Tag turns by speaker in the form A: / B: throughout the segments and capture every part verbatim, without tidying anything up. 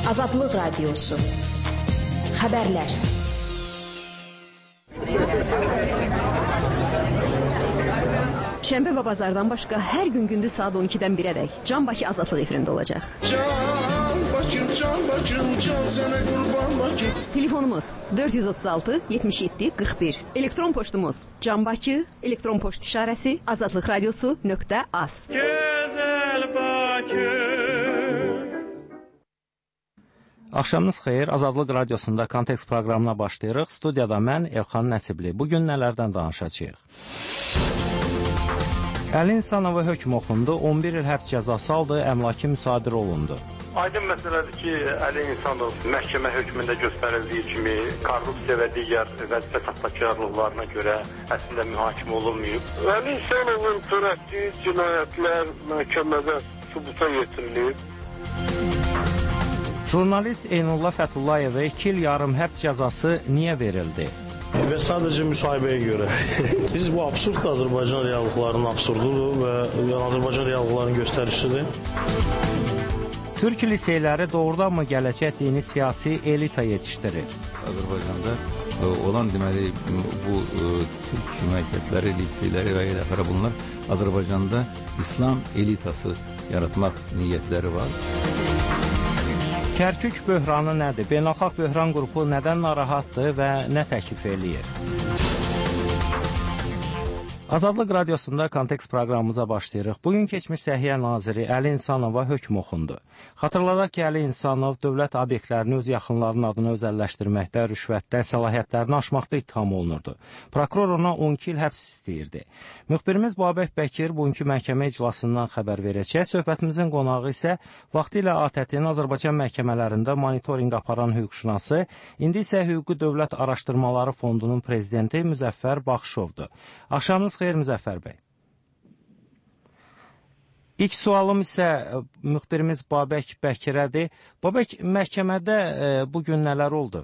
A: Azadlıq Radiosu. Xəbərlər.
B: Şənbə və bazardan başqa hər gün gündüz saat on ikidən birədək Can Bakı Azadlıq efirində olacaq.
C: Can Bakım, can Bakım, can sənə qurban Bakım.
B: Telefonumuz dörd yüz otuz altı yetmiş yeddi qırx bir. Elektron poçtumuz Can Bakı, elektron poçt işarəsi azadlıq radiosu nöqtə az.
C: Gözəl Bakı.
D: Axşamınız xeyir, Azadlıq Radiosunda Kontekst proqramına başlayırıq. Studiyada mən, Elxan Nəsibli. Bugün nələrdən danışacağıq? Əli İnsanova hökm oxundu, on bir il həbs cəzası aldı, əmlaki müsadirə olundu.
E: Aydın məsələdir ki, Əli İnsanov məhkəmə hökmündə göstərildiyi kimi korrupsiya və digər vəzifə saxtakarlıqlarına görə əslində mühakimə olunmayıb.
F: Əli İnsanovun törətdiyi cinayətlər məhkəmədə sübuta yetirilib.
D: Jurnalist Eynullah Fətullayeva iki il yarım həbs cəzası niyə verildi?
G: Və sadəcə müsahibəyə görə. Biz bu absurd Azərbaycan reallıqlarının absurdudur və yəni Azərbaycan reallıqlarının göstərişidir.
D: Türk liseyləri doğrudanmı gələcək dini siyasi elita yetişdirir?
H: Azərbaycanda olan deməli bu Türk məktəbləri, liseyləri və eləfərə bunlar Azərbaycanda İslam elitası yaratmaq niyyətləri var.
D: Kərkük böhranı nədir? Beynəlxalq böhran qrupu nədən narahatdır və nə təklif eləyir? Azadlıq Radiosunda Kontekst proqramımıza başlayırıq. Bugün keçmiş Səhiyyə Naziri Əli İnsanova hökm oxundu. Xatırladaq ki, Əli İnsanov dövlət obyektlərini öz yaxınlarının adına özəlləşdirməkdə, rüşvətdə, səlahiyyətlərini aşmaqda ittiham olunurdu. Prokuror ona on iki il həbs istəyirdi. Müxbirimiz Babək Bəkir bugünkü məhkəmə iclasından xəbər verəcək. Söhbətimizin qonağı isə vaxtilə A T T-nin Azərbaycan məhkəmələrində monitorinq aparan hüquqşünası, indi isə Hüquqi Dövlət Araşdırmaları Fondunun prezidenti Müzəffər Baxışovdur. Axşamınız xeyr Müzəffər bəy. İlk sualım isə müxbirimiz Babək Bəkirədir. Babək, məhkəmədə e, bugün nələr oldu?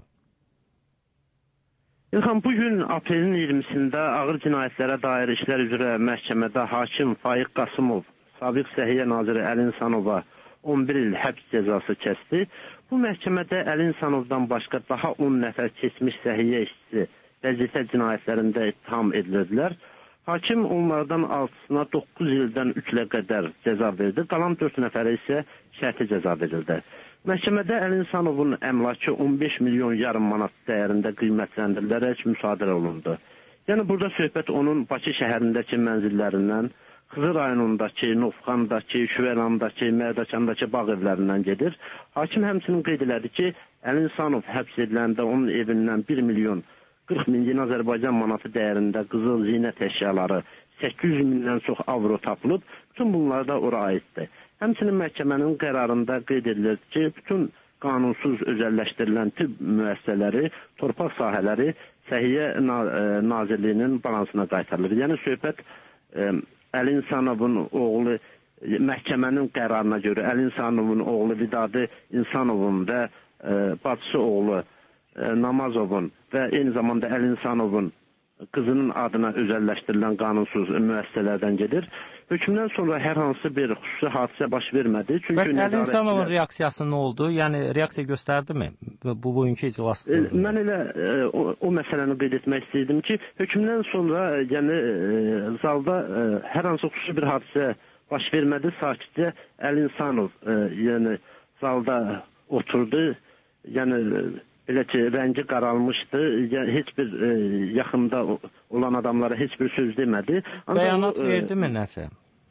I: İlham, bugün aprelin iyirmisində ağır cinayətlərə dair işlər üzrə məhkəmədə hakim Faiq Qasımov, sabiq Səhiyyə Naziri Əli İnsanova on bir il həbs cəzası kəsdi. Bu məhkəmədə Əli İnsanovdan başqa daha on nəfər keçmiş səhiyyə işçisi vəzifə cinayətlərində ittiham edilirlər. Hakim onlardan altısına doqquz ildən üç ilə qədər cəza verdi. Qalan dörd nəfərə isə şərti cəza verildi. Məhkəmədə Əli İnsanovun əmlakı on beş milyon yarım manat dəyərində qiymətləndirilərək müsadirə olundu. Yəni burada söhbət onun Bakı şəhərindəki mənzillərindən, Xızı rayonundakı, Novxandakı, Şüvərandakı, Mərdəkandakı bağ evlərindən gedir. Hakim həmçinin qeyd elədi ki, Əli İnsanov həbs ediləndə onun evindən bir milyon qırx min Azərbaycan manatı dəyərində qızıl zinət əşyaları, səkkiz yüz mindən çox avro tapılıb, bütün bunlar da ora aiddir. Həmçinin məhkəmənin qərarında qeyd edilir ki, bütün qanunsuz özəlləşdirilən tibb müəssisələri, torpaq sahələri Səhiyyə Nazirliyinin balansına qaytarılır. Yəni söhbət ə, Əli İnsanovun oğlu məhkəmənin qərarına görə Əli İnsanovun oğlu Vidadi İnsanovun və ə, bacısı oğlu ə, Namazovun və eyni zamanda Əli İnsanovun qızının adına özəlləşdirilən qanunsuz müəssisələrdən gedir. Hökmdən sonra hər hansı bir xüsusi hadisə baş vermədi. Çünki
D: bəs Əli İnsanovun reaksiyası nə oldu? Yəni reaksiya göstərdimi bu bugünkü iclasda?
I: E, mən elə e, o, o məsələni qeyd etmək istəyirdim ki, hökmdən sonra yəni e, zalda e, hər hansı xüsusi bir hadisə baş vermədi. Sakitcə Əli İnsanov e, yəni zalda oturdu. Yəni belə ki, rəngi qaralmışdı, heç bir e, yaxında olan adamlara heç bir söz demədi.
D: Bəyanat o, verdimi nəsə?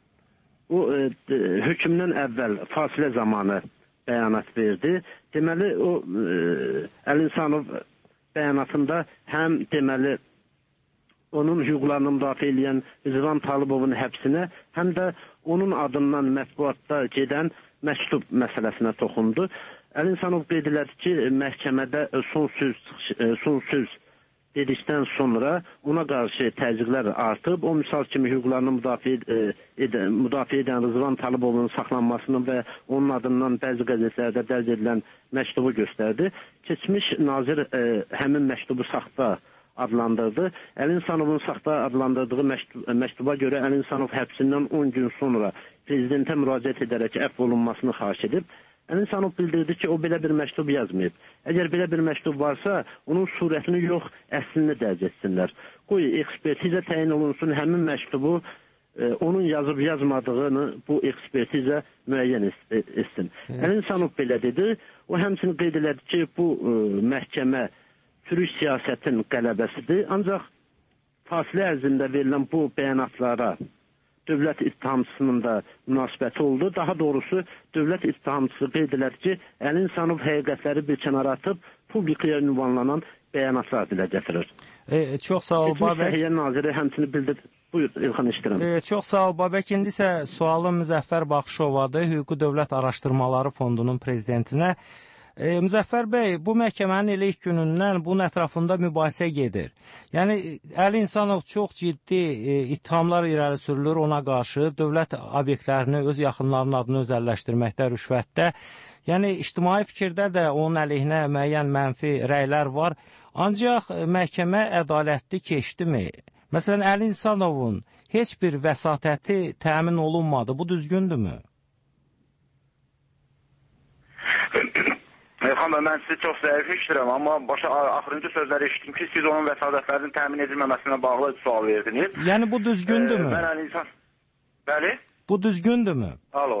I: O, e, hökmdən əvvəl fasilə zamanı bəyanat verdi. Deməli, o e, Əli İnsanov bəyanatında həm deməli, onun hüquqlarını müdafiə edən Rızvan Talıbovun həbsinə, həm də onun adından mətbuatda gedən məktub məsələsinə toxundu. Əli İnsanov qeyd elədi ki, məhkəmədə son söz, son söz dedikdən sonra ona qarşı təzyiqlər artıb. O misal kimi hüquqlarını müdafiə edən, müdafiə edən Rızvan Talıbovun saxlanmasını və onun adından bəzi qəzetlərdə dərc edilən məktubu göstərdi. Keçmiş nazir ə, həmin məktubu saxta adlandırdı. Əli İnsanovun saxta adlandırdığı məktub, məktuba görə Əli İnsanov həbsindən on gün sonra prezidentə müraciət edərək əfv olunmasını xahiş edib. Əli İnsanov bildirdi ki, o belə bir məktub yazmayıb. Əgər belə bir məktub varsa, onun surətini yox, əslini dərc etsinlər. Qoy ekspertizə təyin olunsun, həmin məktubu e, onun yazıb yazmadığını bu ekspertizə müəyyən etsin. Evet. Əli İnsanov belə dedi. O həmçinin qeyd elədi ki, bu e, məhkəmə türk siyasətin qələbəsidir. Ancaq fasilə ərzində verilən bu bəyanatlara dövlət ittihamçısının da münasibəti oldu. Daha doğrusu dövlət ittihamçısı qeyd elədi ki, Əli İnsanov həqiqətləri bir kənara atıb publikaya ünvanlanan bəyanatlar dilə gətirir.
D: E, çox sağ ol Babək.
I: Səhiyyə naziri həmçinin bildirdi. Buyur, İlxan iştirəm.
D: E, çox sağ ol Babək. İndi isə sualım Müzəffər Baxışovadır, Hüquqi Dövlət Araşdırmaları Fondunun prezidentinə. E, Müzəffər bəy, bu məhkəmənin elə ilk günündən bunun ətrafında mübahisə gedir. Yəni, Əli İnsanov çox ciddi e, ittihamlar irəli sürülür ona qarşı, dövlət obyektlərini öz yaxınlarının adını özəlləşdirməkdə, rüşvətdə. Yəni, ictimai fikirdə də onun əleyhinə müəyyən mənfi rəylər var. Ancaq məhkəmə ədalətli keçdimi? Məsələn, Əli İnsanovun heç bir vəsatəti təmin olunmadı. Bu düzgündürmü?
J: Elxan bəy, mən sizi çox zəif eşidirəm, amma başa axırıncı sözləri eşitdim ki, siz onun vəsadətlərinin təmin edilməməsinə bağlı sual verdiniz.
D: Yəni bu düzgündürmü?
J: Ee, mən Əli İnsan... Bəli?
D: Bu düzgündürmü?
J: Alo.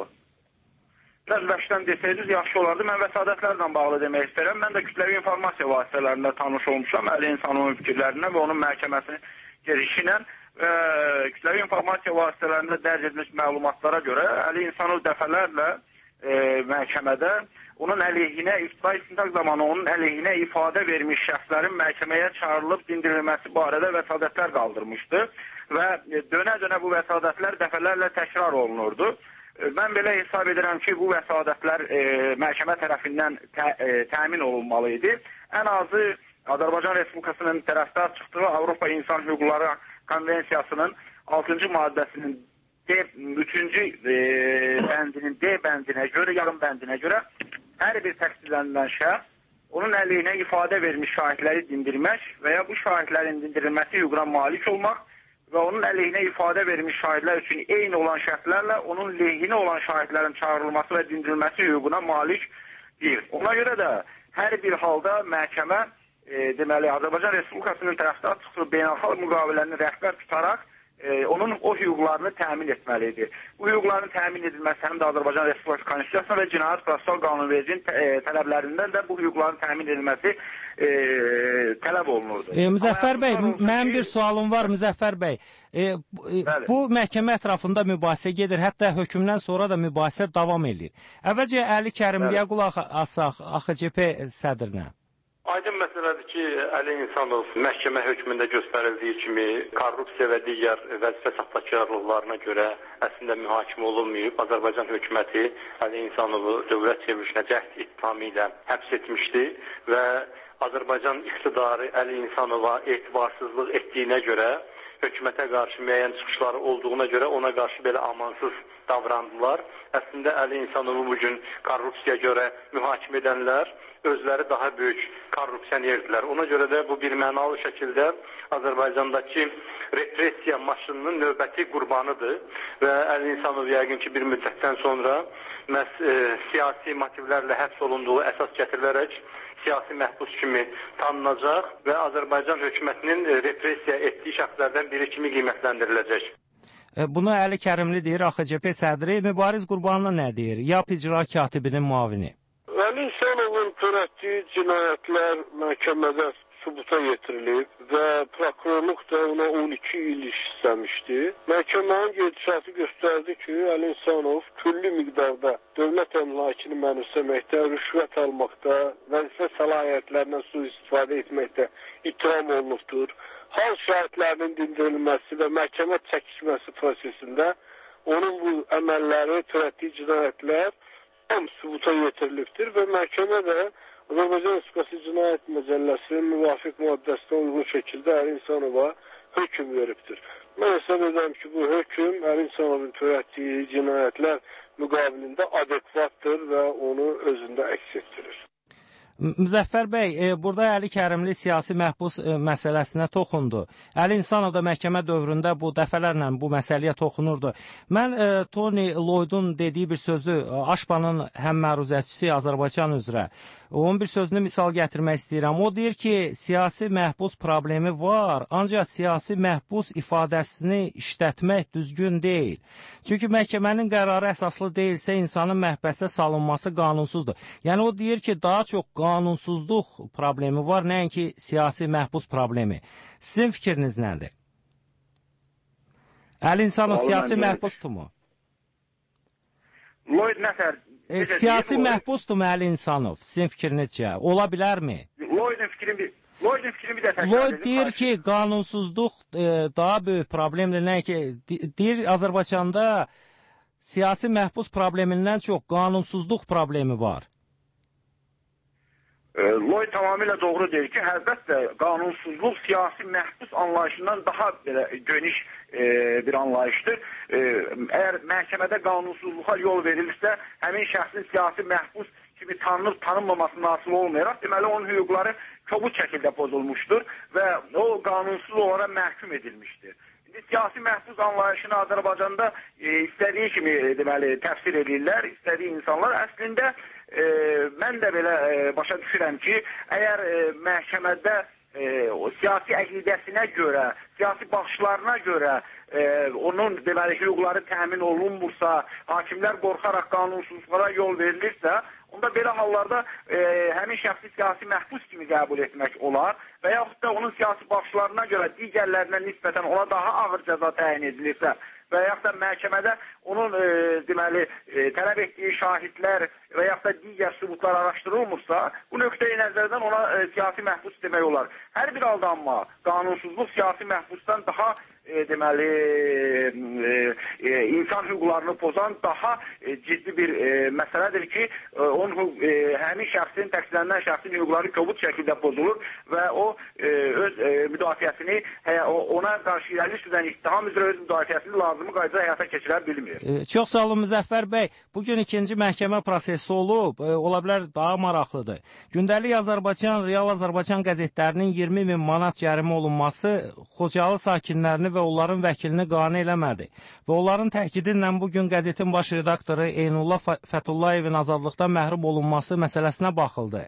J: Biraz vəşdən desəydiniz, yaxşı olardı. Mən vəsadətlərlə bağlı demək istəyirəm. Mən də kütləvi informasiya vasitələrində tanış olmuşam Əli İnsanovun fikirlərinə və onun məhkəməsinin girişi ilə e, kütləvi informasiya vasitələrində dərc edilmiş məlumatlara görə Əli İnsanov dəfələrlə e, məhkəmədə onun əleyhinə, iftira istintaq zamanı onun əleyhinə ifadə vermiş şəxslərin məhkəməyə çağırılıb dindirilməsi barədə vəsadətlər qaldırmışdı və dönə-dönə bu vəsadətlər dəfələrlə təkrar olunurdu. Mən belə hesab edirəm ki, bu vəsadətlər e, məhkəmə tərəfindən tə, e, təmin olunmalı idi. Ən azı Azərbaycan Respublikasının tərəfdar çıxdığı Avropa İnsan Hüquqları Konvensiyasının altıncı maddəsinin D, üçüncü e, bəndinin D bəndinə görə, yarım bəndinə görə hər bir təqsirlənilən şəxs onun əleyhinə ifadə vermiş şahidləri dindirmək və ya bu şahidlərin dindirilməsi hüququna malik olmaq və onun əleyhinə ifadə vermiş şahidlər üçün eyni olan şərtlərlə onun lehinə olan şahidlərin çağırılması və dindirilməsi hüququna malik deyil. Ona görə də hər bir halda məhkəmə e, deməli Azərbaycan Respublikasının tərəfdar çıxdığı beynəlxalq müqaviləni rəhbər tutaraq e, onun o hüquqlarını təmin etməlidir. Bu hüquqların təmin edilməsi həm də Azərbaycan Respublikası Konstitusiyasına və Cinayət Prosessual Qanunvericiliyin e, tələblərindən də bu hüquqların təmin edilməsi e, tələb olunurdu.
D: E, Müzəffər bəy, mənim bir sualım var Müzəffər bəy. E, bu, e, bu məhkəmə ətrafında mübahisə gedir, hətta hökmdən sonra da mübahisə davam edir. Əvvəlcə Əli Kərimliyə qulaq asaq, A X C P sədrinə.
E: Aydın məsələdir ki, Əli İnsanov məhkəmə hökmündə göstərildiyi kimi korrupsiya və digər vəzifə saxtakarlıqlarına görə əslində mühakimə olunmayıb. Azərbaycan hökuməti Əli İnsanovu dövlət çevrilişinə cəhd ittihamı ilə həbs etmişdi və Azərbaycan iqtidarı Əli İnsanova etibarsızlıq etdiyinə görə, hökumətə qarşı müəyyən çıxışları olduğuna görə ona qarşı belə amansız davrandılar. Əslində Əli İnsanovu bugün korrupsiya görə mühakimə edənlər özləri daha böyük korrupsionerdirlər. Ona görə də bu bir mənalı şəkildə Azərbaycandakı repressiya maşınının növbəti qurbanıdır və Əli İnsanov yəqin ki bir müddətdən sonra məhz e, siyasi motivlərlə həbs olunduğu əsas gətirilərək siyasi məhbus kimi tanınacaq və Azərbaycan hökumətinin e, repressiya etdiyi şəxslərdən biri kimi qiymətləndiriləcək.
D: E, bunu Əli Kərimli deyir, A X C P sədri. Mübariz Qurbanlı nə deyir? YAP icra katibinin müavini.
F: Əli İnsanovun törətdiyi cinayətlər məhkəmədə sübuta yetirilib və prokurorluq da ona on iki il iş istəmişdi. Məhkəmənin gedişatı göstərdi ki, Əli İnsanov külli miqdarda dövlət əmlakını mənimsəməkdə, rüşvət almaqda, vəzifə səlahiyyətlərindən sui-istifadə etməkdə ittiham olunubdur. Hal şahidlərinin dindirilməsi və məhkəmə çəkişməsi prosesində onun bu əməlləri, törətdiyi cinayətlər tam sübuta yetirilibdir və məhkəmə də Azərbaycan Respublikası Cinayət Məcəlləsinin müvafiq maddəsinə uyğun şəkildə Əli İnsanova hökm veribdir. Mən hesab edirəm ki, bu hökm Əli İnsanovun törətdiyi cinayətlər müqabilində adekvatdır və onu özündə əks etdirir.
D: Müzəffər bəy, e, burada Əli Kərimli siyasi məhbus e, məsələsinə toxundu. Əli İnsanov da məhkəmə dövründə bu dəfələrlə bu məsələyə toxunurdu. Mən e, Tony Lloydun dediyi bir sözü, Aşpanın həm məruzəçisi Azərbaycan üzrə, onun bir sözünü misal gətirmək istəyirəm. O deyir ki, siyasi məhbus problemi var, ancaq siyasi məhbus ifadəsini işlətmək düzgün deyil. Çünki məhkəmənin qərarı əsaslı deyilsə, insanın məhbəsə salınması qanunsuzdur. Yəni o deyir ki, daha çox qanunsuzluq problemi var, nəinki siyasi məhbus problemi. Sizin fikriniz nədir? Əli İnsanov siyasi məhbusdurmu?
J: Lloyd nəsər?
D: E, siyasi məhbusdurmu Əli İnsanov? Sizin fikrinizcə? Ola bilərmi?
J: Lloydun fikrini bir Lloydun fikrini bir dəfə
D: Lloyd deyir ki, qanunsuzluq e, daha böyük problemdir. Nəinki deyir Azərbaycanda siyasi məhbus problemindən çox qanunsuzluq problemi var.
J: Lloyd tamamilə doğru deyir ki, əlbəttə qanunsuzluq siyasi məhbus anlayışından daha belə geniş e, bir anlayışdır. E, əgər məhkəmədə qanunsuzluğa yol verilirsə, həmin şəxsin siyasi məhbus kimi tanınıb tanınmaması nasıl olmayaraq, deməli onun hüquqları kobud şəkildə pozulmuşdur və o qanunsuz olaraq məhkum edilmişdir. İndi siyasi məhbus anlayışını Azərbaycanda e, istədiyi kimi e, deməli təfsir edirlər, istədiyi insanlar. Əslində e, mən də belə e, başa düşürəm ki, əgər e, məhkəmədə e, o siyasi əqidəsinə görə, siyasi baxışlarına görə e, onun deməli hüquqları təmin olunmursa, hakimlər qorxaraq qanunsuzluğa yol verilirsə, onda belə hallarda e, həmin şəxsi siyasi məhbus kimi qəbul etmək olar və yaxud da onun siyasi baxışlarına görə digərlərinə nisbətən ona daha ağır cəza təyin edilirsə və yaxud da məhkəmədə onun e, deməli e, tələb etdiyi şahidlər və yaxud da digər sübutlar araşdırılmırsa, bu nöqteyi nəzərdən ona e, siyasi məhbus demək olar. Hər bir aldanma, qanunsuzluq siyasi məhbusdan daha e, deməli e, e, insan hüquqlarını pozan daha e, ciddi bir e, məsələdir ki, e, onun e, həmin şəxsin, təqsirlənən şəxsin hüquqları kobud şəkildə pozulur və o e, öz e, müdafiəsini, hə, ona qarşı irəli sürülən ittiham üzrə öz müdafiəsini lazımi qaydada həyata keçirə bilmir.
D: E, çox sağ olun Müzəffər bəy. Bugün ikinci məhkəmə prosesi olub, e, ola bilər daha maraqlıdır. Gündəlik Azərbaycan, Real Azərbaycan qəzetlərinin iyirmi min manat cərimə olunması Xocalı sakinlərini və onların vəkilini qane eləmədi. Və onların təkidinlə bugün qəzetin baş redaktoru Eynullah Fətullayevin azadlıqdan məhrum olunması məsələsinə baxıldı.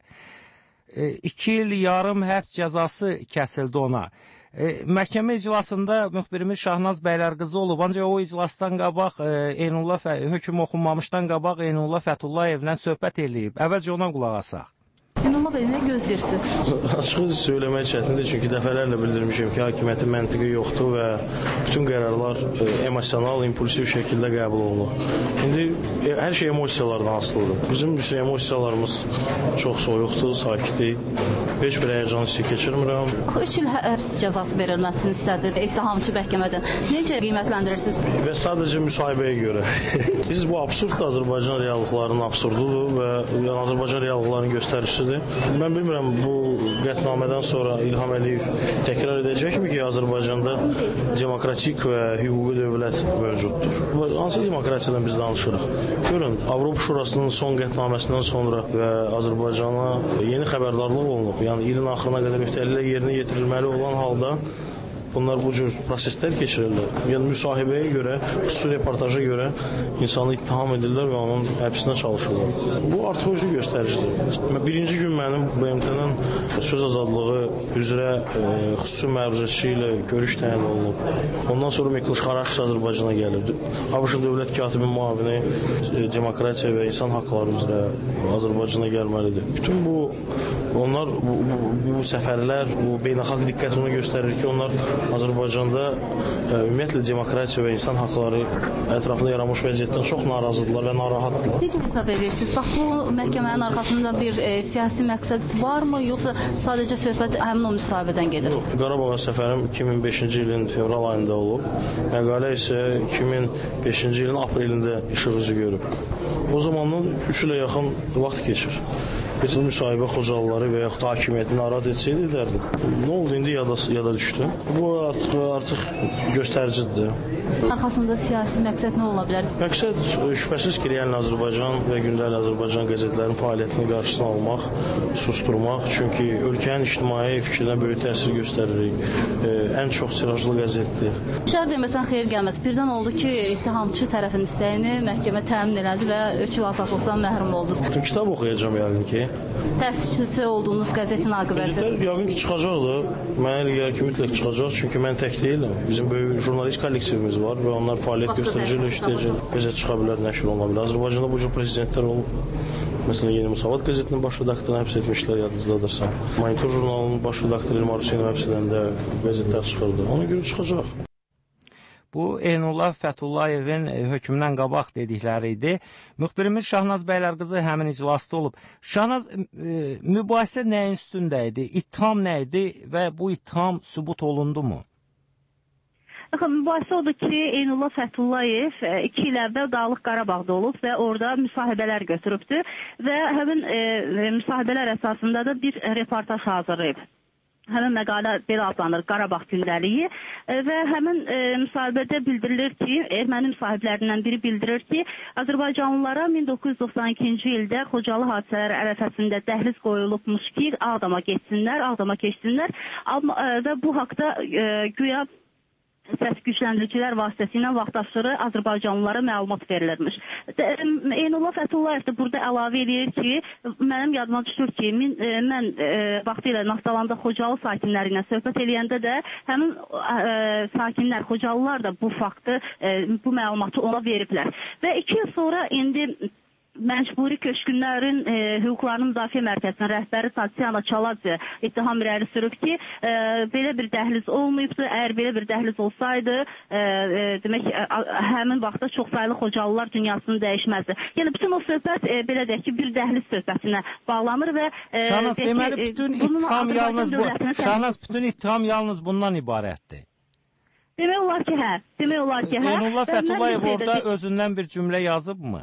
D: E, iki il yarım həbs cəzası kəsildi ona. E, məhkəmə iclasında müxbirimiz Şahnaz Bəylərqızı olub, ancaq o iclasdan qabaq e, Eynullah hökm oxunmamışdan qabaq Eynullah Fətullayevlə söhbət eləyib. Əvvəlcə ona qulaq asaq.
K: Eynullah bəy, nə gözləyirsiniz?
G: Açığı söyləmək çətindir, çünki dəfələrlə bildirmişim ki, hakimiyyətin məntiqi yoxdur və bütün qərarlar e, emosional, impulsiv şəkildə qəbul olunur. İndi e, hər şey emosiyalardan asılıdır. Bizim üçün emosiyalarımız çox soyuqdur, sakitdir. Heç bir həyəcan hissi keçirmirəm.
K: üç il həbs cəzası verilməsini istədi ittihamçı məhkəmədən. Necə qiymətləndirirsiniz?
G: Və sadəcə müsahibəyə görə. Biz bu absurd Azərbaycan reallıqlarının absurdudur və yəni Azərbaycan reallıqlarının göstəricisidir. Mən bilmirəm, bu qətnamədən sonra İlham Əliyev təkrar edəcəkmi ki, Azərbaycanda demokratik və hüquqi dövlət mövcuddur. Hansı demokratiyadan biz danışırıq? Görün, Avropa Şurasının son qətnaməsindən sonra və Azərbaycana yeni xəbərdarlıq olunub. Yəni, ilin axırına qədər öhdəliklər yerinə yetirilməli olan halda bunlar bu cür proseslər keçirirlər. Yəni, müsahibəyə görə, xüsusi reportaja görə insanı ittiham edirlər və onun həbsinə çalışırlar. Bu artıq özü göstəricidir. Birinci gün mənim B M T-nin söz azadlığı üzrə e, xüsusi məruzəçi ilə görüş təyin olunub. Ondan sonra Miklos Xaraxç Azərbaycana gəlirdi. ABŞ-ın dövlət katibi müavini e, demokratiya və insan haqları üzrə Azərbaycana gəlməlidir. Bütün bu onlar bu, bu, bu səfərlər, bu beynəlxalq diqqət onu göstərir ki, onlar Azərbaycanda ə, ümumiyyətlə demokratiya və insan haqları ətrafında yaranmış vəziyyətdən çox narazıdırlar və narahatdırlar.
K: Necə hesab edirsiniz? Bax, bu məhkəmənin arxasında bir e, siyasi məqsəd varmı, yoxsa sadəcə söhbət həmin o müsahibədən gedir?
G: Yox, Qarabağa səfərim iki min beşinci ilin fevral ayında olub. Məqalə isə iki min beşinci ilin aprelində işıq üzü görüb. O zamandan üç ilə yaxın vaxt keçir. Biz müsahibə Xocalıları və yaxud da hakimiyyəti narahat etsəydi edərdim. Nə oldu indi yada, yada düşdü. Bu artıq artıq göstəricidir.
K: Arxasında siyasi məqsəd nə ola bilər?
G: Məqsəd şübhəsiz ki, yəni Azərbaycan və Gündəlik Azərbaycan qəzetlərinin fəaliyyətini qarşısına almaq, susturmaq. Çünki ölkənin ictimai fikrinə böyük təsir göstəririk. E, ən çox tirajlı qəzetdir.
K: Şər deməsən xeyir gəlməz. Birdən oldu ki, ittihamçı tərəfin istəyini məhkəmə təmin elədi və ökül azadlıqdan məhrum oldunuz.
G: Kitab oxuyacağam yəqin ki.
K: Təəssüsçüsü olduğunuz qəzetin aqibəti?
G: Yəqin ki, çıxacaqdır. Mənə elə gəlir ki, mütləq çıxacaq. Çünki mən tək deyiləm. Bizim böyük jurnalist kollektivimiz var və onlar fəaliyyət göstəricilə işləyəcək. Qəzet çıxa bilər, nəşr oluna bilər. Azərbaycanda bu cür prezidentlər olub. Məsələn, Yeni Musavat qəzetinin baş redaktorunu həbs etmişlər, yadınızdadırsa. Monitor jurnalının baş redaktoru İlmar Hüseynov həbs edəndə qəzetlər çıxırdı. Ona görə çıxacaq.
D: Bu, Eynullah Fətullayevin hökmündən qabaq dedikləri idi. Müxbirimiz Şahnaz Bəylərqızı həmin iclasda olub. Şahnaz, mübahisə nəyin üstündə idi? İttiham nə idi və bu ittiham sübut olundu mu?
L: Mübahisə odur ki, Eynullah Fəthullayev iki il əvvəl Dağlıq Qarabağda olub və orada müsahibələr götürübdür və həmin e, müsahibələr əsasında da bir reportaj hazırlayıb. Həmin məqalə belə adlanır, Qarabağ gündəliyi və həmin e, müsahibədə bildirilir ki, erməni müsahiblərindən biri bildirir ki, Azərbaycanlılara min doqquz yüz doxsan ikinci ildə Xocalı hadisələri ərəfəsində dəhliz qoyulubmuş ki, Ağdama geçsinlər, Ağdama keçsinlər və bu haqda e, güya səs gücləndiricilər vasitəsilə vaxtaşırı Azərbaycanlılara məlumat verilirmiş. Eynullah Fəthullayev də burada əlavə edir ki, mənim yadıma düşür ki, min, e, mən e, vaxtı ilə Naftalanda Xocalı sakinləri ilə söhbət eləyəndə də həmin e, sakinlər, Xocalılar da bu faktı, e, bu məlumatı ona veriblər. Və iki il sonra indi Məcburi Köçkünlərin e, Hüquqlarının Müdafiə Mərkəzinin rəhbəri Tatyana Çaladze ittiham irəli sürüb ki, e, belə bir dəhliz olmayıbdır. Əgər belə bir dəhliz olsaydı, e, e, demək, e, həmin vaxtda çox sayılı Xocalılar dünyasını dəyişməzdi. Yəni, bütün o söhbət, e, belə deyək ki, bir dəhliz söhbətinə bağlanır və... E,
D: Şahnaz, deməli, bütün ittiham yalnız bu, Şahnaz, bütün ittiham yalnız bundan ibarətdir.
L: Demək olar ki, hə. Demək olar ki, hə.
D: Eynullah Fəthullayev orada özündən bir cümlə yazıbmı?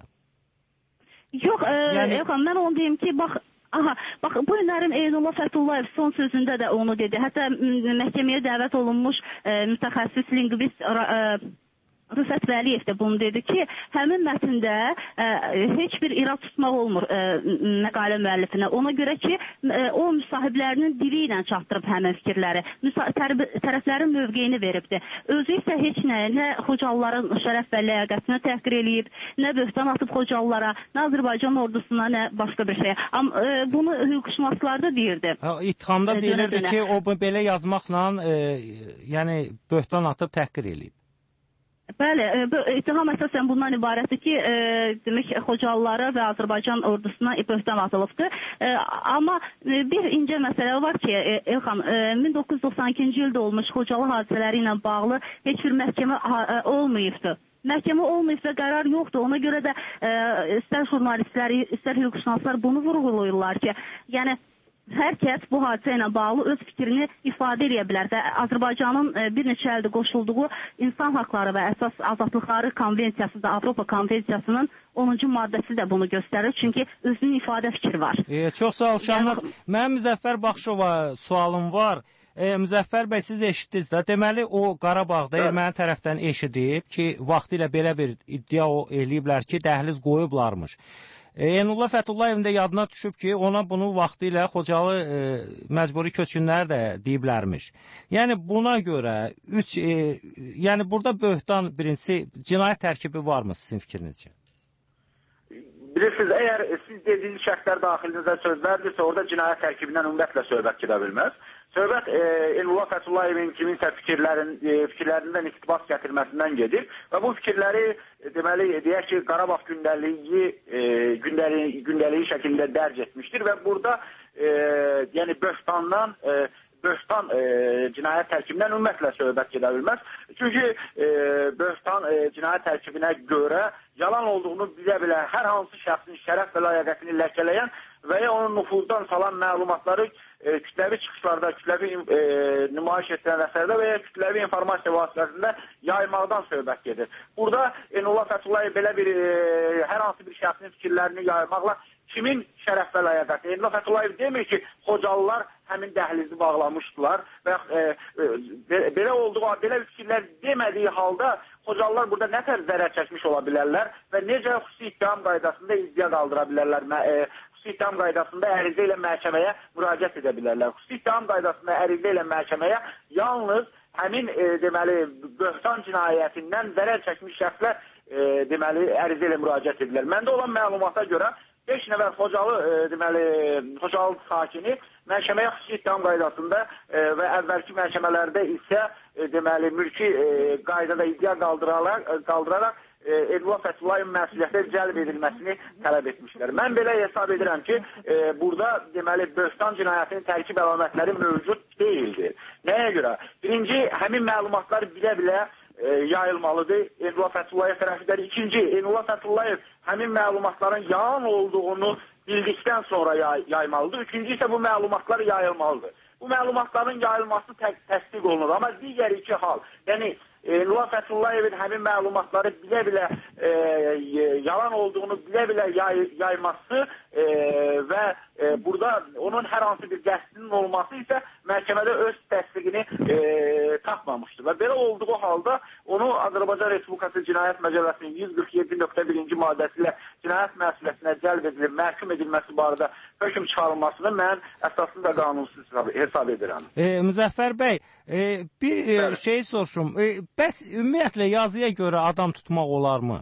L: Yox, e, yəni... yox, mən onu deyim ki, bax, aha, bax, bu günlərin Eynullah Fəthullayev son sözündə də onu dedi. Hətta məhkəməyə dəvət olunmuş e, mütəxəssis lingvist e, Rüfət Vəliyev də bunu dedi ki, həmin mətndə e, heç bir irad tutmaq olmur e, məqalə müəllifinə. Ona görə ki, e, o müsahiblərinin dili ilə çatdırıb həmin fikirləri, tərəflərin mövqeyini veribdir. Özü isə heç nə, nə Xocalıların şərəf və ləyaqətini təhqir eləyib, nə böhtan atıb Xocalılara, nə Azərbaycan ordusuna, nə başqa bir şey. Amma e, bunu hüquqşünaslar da deyirdi.
D: İttihamda deyilirdi ki, o belə yazmaqla e, yəni böhtan atıb təhqir eləyib.
L: Bəli, bu ittiham əsasən bundan ibarətdir ki, e, demək, Xocalılara və Azərbaycan ordusuna böhtan atılıbdır. E, amma bir incə məsələ var ki, e, Elxan, e, min doqquz yüz doxsan ikinci ildə olmuş Xocalı hadisələri ilə bağlı heç bir məhkəmə e, olmayıbdır. Məhkəmə olmayıb və qərar yoxdur. Ona görə də e, istər jurnalistlər, istər hüquqşünaslar bunu vurğulayırlar ki, yəni hər kəs bu hadisə ilə bağlı öz fikrini ifadə edə bilər və Azərbaycanın bir neçə ildə qoşulduğu İnsan Haqları və Əsas Azadlıqları Konvensiyası da Avropa Konvensiyasının onuncu maddəsi də bunu göstərir. Çünki özünün ifadə fikri var.
D: E, çox sağ ol Şahnaz. Yəni, mənim Müzəffər Baxışova sualım var. E, Müzəffər bəy, siz eşitdiniz də. Deməli, o Qarabağda erməni tərəfdən eşidib ki, vaxtı ilə belə bir iddia eləyiblər ki, dəhliz qoyublarmış. Eynullah Fətullayevin də yadına düşüb ki, ona bunu vaxtı ilə Xocalı e, məcburi köçkünlər də deyiblərmiş. Yəni buna görə üç, e, yəni burada böhtan birincisi cinayət tərkibi varmı sizin fikrinizcə?
J: Bilirsiniz, əgər siz dediyiniz şəxslər daxilinizdə söz verdirsə, orada cinayət tərkibindən ümumiyyətlə söhbət gedə bilməz. Söhbət e, Eynullah Fətullayevin kiminsə fikirlərin, e, fikirlərindən iqtibas gətirməsindən gedir və bu fikirləri e, deməli, deyək ki, Qarabağ gündəliyi, e, gündəliyi, gündəliyi şəkildə dərc etmişdir və burada e, yəni böhtandan, e, böhtan e, cinayət tərkibindən ümumiyyətlə söhbət gedə bilməz. Çünki e, böhtan e, cinayət tərkibinə görə yalan olduğunu bilə-bilə hər hansı şəxsin şərəf və ləyaqətini ləkələyən və ya onun nüfuzdan salan məlumatları e, kütləvi çıxışlarda, kütləvi e, nümayiş etdirən əsərdə və ya kütləvi informasiya vasitəsində yaymaqdan söhbət gedir. Burada Eynullah Fəthullayev belə bir e, hər hansı bir şəxsin fikirlərini yaymaqla kimin şərəf və ləyaqəti? Elnur Fəthullayev demir ki, Xocalılar həmin dəhlizi bağlamışdılar və e, e, belə olduğu, belə fikirlər demədiyi halda Xocalılar burada nə tər zərər çəkmiş ola bilərlər və necə xüsusi ittiham qaydasında iddia qaldıra bilərlər, e, xüsusi ittiham qaydasında ərizə ilə məhkəməyə müraciət edə bilərlər. Xüsusi ittiham qaydasında ərizə ilə məhkəməyə yalnız həmin e, deməli, böhtan cinayətindən zərər çəkmiş şəxslər e, deməli, ərizə ilə müraciət edirlər. Məndə olan məlumata görə beş nəfər Xocalı, e, deməli, Xocalı sakini məhkəməyə xüsusi ittiham qaydasında e, və əvvəlki məhkəmələrdə isə e, deməli, mülki e, qaydada iddia qaldıraraq, qaldıraraq e, Elnur Fəthullayev məsuliyyətə cəlb edilməsini tələb etmişlər. Mən belə hesab edirəm ki, e, burada deməli, böhtan cinayətinin tərkib əlamətləri mövcud deyildir. Nəyə görə? Birinci, həmin məlumatlar bilə-bilə E, yayılmalıdır Elnur Fəthullayev tərəfindən. İkinci, Elnur Fəthullayev həmin məlumatların yalan olduğunu bildikdən sonra yay yaymalıdır. Üçüncü isə bu məlumatlar yayılmalıdır. Bu məlumatların yayılması tə təsdiq olunur. Amma digər iki hal, yəni Elnur Fətullayevin həmin məlumatları bilə-bilə e, yalan olduğunu bilə-bilə yay, yayması e, və e, burada onun hər hansı bir qəsdinin olması isə məhkəmədə öz təsdiqini e, tapmamışdır. Və belə olduğu halda onu Azərbaycan Respublikası Cinayət Məcəlləsinin yüz qırx yeddi nöqtə birinci maddəsi ilə cinayət məsuliyyətinə cəlb edilib, məhkum edilməsi barədə hökm çıxarılmasını mən əsasında qanunsuz hesab edirəm.
D: E, Müzəffər bəy, e, bir e, şey soruşum. E, bəs ümumiyyətlə yazıya görə adam tutmaq olarmı?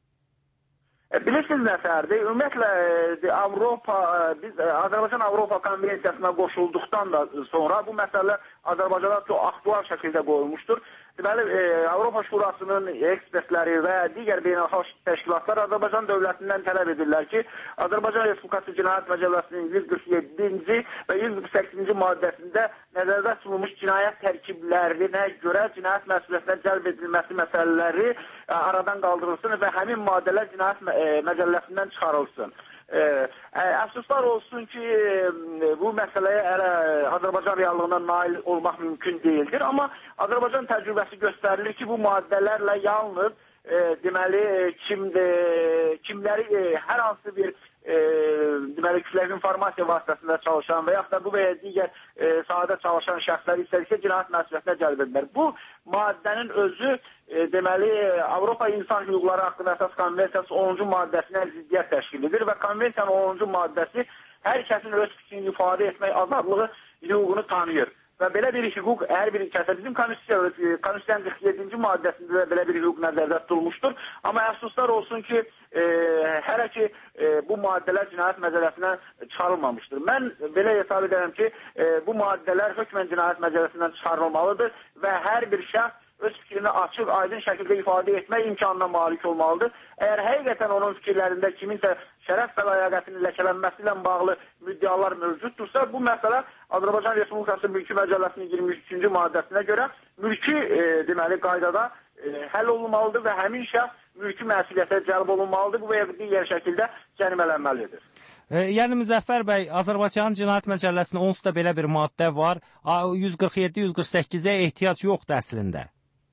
J: E, bilirsiniz nəfərdir? Ümumiyyətlə e, Avropa, e, biz e, Azərbaycan Avropa Konvensiyasına qoşulduqdan da sonra bu məsələ Azərbaycana çox aktual şəkildə qoyulmuşdur. Deməli, e, Avropa Şurasının ekspertləri və digər beynəlxalq təşkilatlar Azərbaycan dövlətindən tələb edirlər ki, Azərbaycan Respublikası Cinayət Məcəlləsinin yüz qırx yeddinci və yüz qırx səkkizinci maddəsində nəzərdə tutulmuş cinayət tərkiblərinə görə cinayət məsuliyyətinə cəlb edilməsi məsələləri e, aradan qaldırılsın və həmin maddələr cinayət e, məcəlləsindən çıxarılsın. Ə, əfsuslar olsun ki, bu məsələyə hələ Azərbaycan reallığına nail olmaq mümkün deyildir. Amma Azərbaycan təcrübəsi göstərilir ki, bu maddələrlə yalnız e, deməli, kimdir, kimləri e, hər hansı bir e, deməli, kütləvi informasiya vasitəsində çalışan və yaxud da bu və ya digər e, sahədə çalışan şəxslər istədiksə cinayət məsuliyyətinə cəlb edilir. Bu maddənin özü e, deməli, Avropa İnsan Hüquqları Haqqında Əsas Konvensiyası onuncu maddəsinə ziddiyyət təşkil edir və konvensiyanın onuncu maddəsi hər kəsin öz fikrini ifadə etmək azadlığı hüququnu tanıyır. Və belə bir hüquq hər bir kəsə bizim Konstitusiyanın qırx yeddinci maddəsində də belə bir hüquq nəzərdə tutulmuşdur. Amma əfsuslar olsun ki, e, hələ ki e, bu maddələr cinayət məcəlləsindən çıxarılmamışdır. Mən belə hesab edirəm ki, e, bu maddələr hökmən cinayət məcəlləsindən çıxarılmalıdır və hər bir şəxs öz fikrini açıq, aydın şəkildə ifadə etmək imkanına malik olmalıdır. Əgər həqiqətən onun fikirlərində kiminsə şərəf və ləyaqətinin ləkələnməsi ilə bağlı müddialar mövcuddursa, bu məsələ Azərbaycan Respublikası Mülki Məcəlləsinin iyirmi üçüncü maddəsinə görə mülki e, deməli qaydada e, həll olunmalıdır və həmin şəxs mülki məsuliyyətə cəlb olunmalıdır və ya digər şəkildə cərimələnməlidir.
D: E, yəni Müzəffər bəy, Azərbaycan Cinayət Məcəlləsinin onsuz da belə bir maddə var. yüz qırx yeddi yüz qırx səkkizə ehtiyac yoxdur əslində.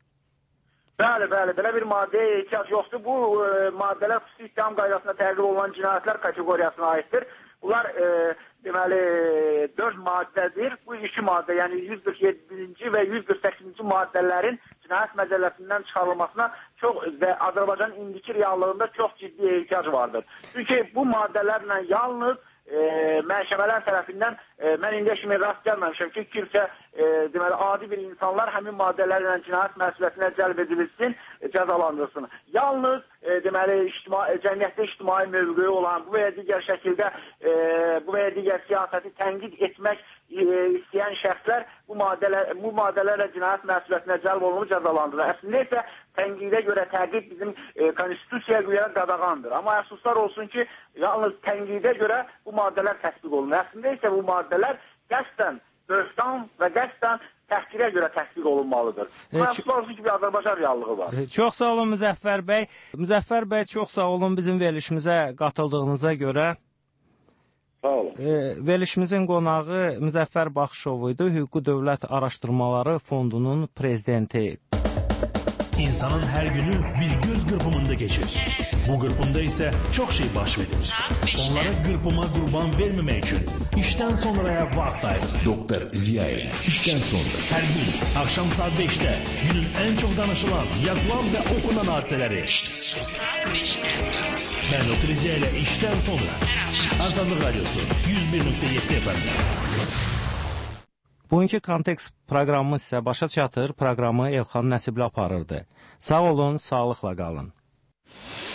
J: Bəli, bəli, belə bir maddəyə ehtiyac yoxdur. Bu e, maddələr xüsusi ittiham qaydasına təqib olunan cinayətlər kateqoriyasına aiddir. Bunlar e, deməli dörd maddədir. Bu iki maddə, yəni yüz qırx yeddinci və yüz qırx səkkizinci maddələrin cinayət məcəlləsindən çıxarılmasına çox və Azərbaycanın indiki reallığında çox ciddi ehtiyac vardır. Çünki bu maddələrlə yalnız E, məhkəmələr tərəfindən e, mən indiyə kimi rast gəlməmişəm ki, kimsə e, deməli, adi bir insanlar həmin maddələrlə cinayət məsuliyyətinə cəlb edilsin, e, cəzalandırsın. Yalnız e, deməli, ictimai, cəmiyyətdə ictimai mövqeyi olan bu və ya digər şəkildə e, bu və ya digər siyasəti tənqid etmək e, istəyən şəxslər bu, maddələr, bu maddələrlə cinayət məsuliyyətinə cəlb olunur, cəzalandırır. Əslində isə tənqidə görə təqib bizim e, konstitusiyaya görə qadağandır. Amma əfsuslar olsun ki, yalnız tənqidə görə bu maddələr təsdiq olunur. Əslində isə bu maddələr qəsdən, böhtan və qəsdən təhqirə görə təsdiq olunmalıdır. Bu əfsuslar olsun ki, bir Azərbaycan reallığı var.
D: E, çox sağ olun Müzəffər bəy. Müzəffər bəy, çox sağ olun bizim verilişimizə qatıldığınıza görə.
J: Sağ olun.
D: E, verilişimizin qonağı Müzəffər Baxışov idi, Hüquqi Dövlət Araşdırmaları Fondunun prezidenti.
M: İnsanın her günü bir göz kırpımında geçir. Bu qırpımda isə çox şey baş verir. Onlara qırpıma qurban verməmək üçün işdən sonraya vaxt ayırın.
C: Doktor Ziya ilə işdən sonra.
M: Hər gün axşam saat beşdə günün ən çox danışılan, yazılan və oxunan hadisələri.
C: İşdən sonra.
N: Saat beşdə.
M: Mən Doktor Ziya ilə işdən sonra.
N: Hər axşam.
M: Azadlıq Radiosu yüz bir nöqtə yeddi F M-də.
D: Bugünkü kontekst proqramımız isə başa çatır. Proqramı Elxan Nəsibli aparırdı. Sağ olun, sağlıqla qalın.